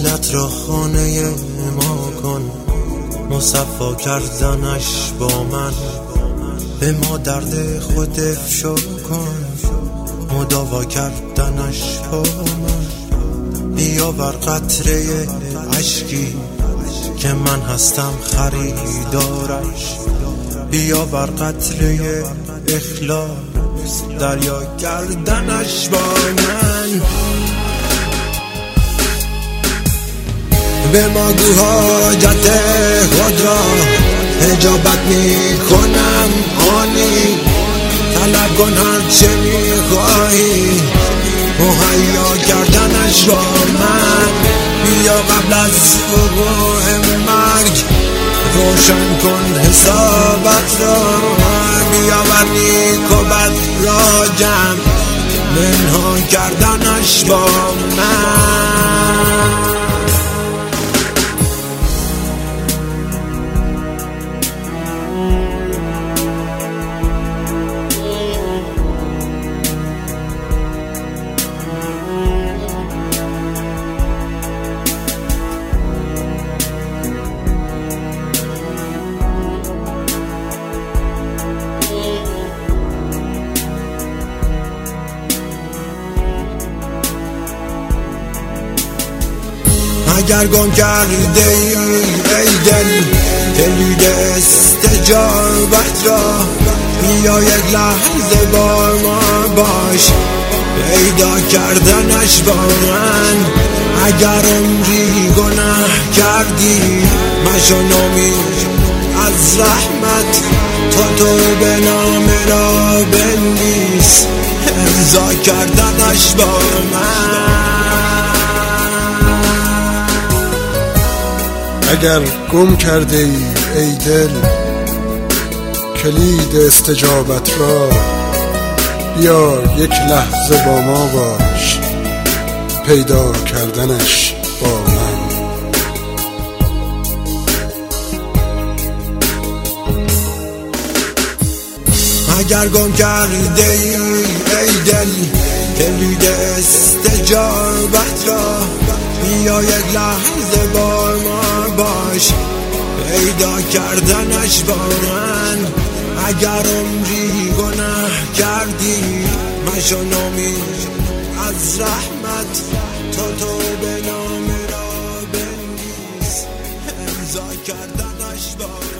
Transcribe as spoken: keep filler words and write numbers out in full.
خونت را خانه ما کن، مصفا کردنش با من به ما درد خود افشا کن، مداوا کردنش با من. بیاور قطره عشقی که من هستم خریدارش، بیاور قطره اخلاص دریا کردنش با من. به ما گو حاجت خود را اجابت می کنم آنی، طلب کن هر چه می خواهی مهیا کردنش با من. بیا قبل از وقوع مرگ روشن کن حسابت را، بیاور نیک و بد را جمع منها کردنش با من. اگر گم کرده ای ای دل کلید استجابت را، بیا یک لحظه با ما باش پیدا کردنش با من. اگر عمری گناه کردی مشو نومید از رحمت، تا تو به نام را بنویس امضا کردنش با من. اگر گم کرده ای ای دل کلید استجابت را، بیا یک لحظه با ما باش پیدا کردنش با من. اگر گم کرده ای ای دل کلید استجابت را، بیا یک لحظه با ما باش پیدا کردنش با من. اگر عمری گناه کردی مشو نومید از رحمت، تا تو به نام را بنویس امضا کردنش با من.